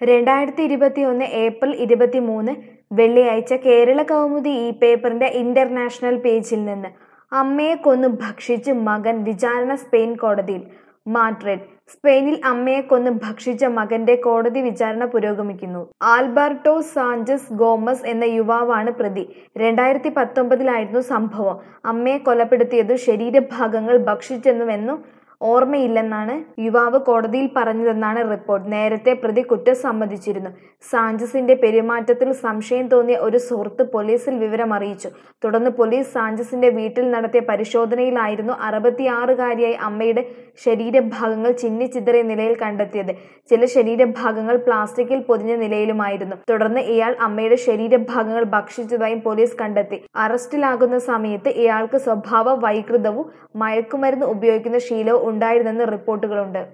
2021 April 23 വെള്ളിയാഴ്ച കേരള കൗമുദി ഈ പേപ്പറിന്റെ ഇന്റർനാഷണൽ പേജിൽ നിന്ന് അമ്മയെ കൊന്നു ഭക്ഷിച്ച് മകൻ വിചാരണ സ്പെയിൻ കോടതിയിൽ. മാഡ്രിഡ്. സ്പെയിനിൽ അമ്മയെ കൊന്ന് ഭക്ഷിച്ച മകന്റെ കോടതി വിചാരണ പുരോഗമിക്കുന്നു. ആൽബർട്ടോ സാഞ്ചസ് ഗോമസ് എന്ന യുവാവാണ് പ്രതി. 2019 സംഭവം. അമ്മയെ കൊലപ്പെടുത്തിയതു ശരീരഭാഗങ്ങൾ ഭക്ഷിച്ചെന്നുവെന്നു ഓർമ്മയില്ലെന്നാണ് യുവാവ് കോടതിയിൽ പറഞ്ഞതെന്നാണ് റിപ്പോർട്ട്. നേരത്തെ പ്രതി കുറ്റം സമ്മതിച്ചിരുന്നു. സാഞ്ചസിന്റെ പെരുമാറ്റത്തിൽ സംശയം തോന്നിയ ഒരു സുഹൃത്ത് പോലീസിൽ വിവരമറിയിച്ചു. തുടർന്ന് പോലീസ് സാഞ്ചസിന്റെ വീട്ടിൽ നടത്തിയ പരിശോധനയിലായിരുന്നു 66-കാരിയായ അമ്മയുടെ ശരീരഭാഗങ്ങൾ ചിന്നിച്ചിതറിയ നിലയിൽ കണ്ടെത്തിയത്. ചില ശരീരഭാഗങ്ങൾ പ്ലാസ്റ്റിക്കിൽ പൊതിഞ്ഞ നിലയിലുമായിരുന്നു. തുടർന്ന് ഇയാൾ അമ്മയുടെ ശരീരഭാഗങ്ങൾ ഭക്ഷിച്ചതായും പോലീസ് കണ്ടെത്തി. അറസ്റ്റിലാകുന്ന സമയത്ത് ഇയാൾക്ക് സ്വഭാവ വൈകൃതവും മയക്കുമരുന്ന് ഉപയോഗിക്കുന്ന ശീലവും ഉണ്ടായിരുന്നെന്ന് റിപ്പോർട്ടുകളുണ്ട്.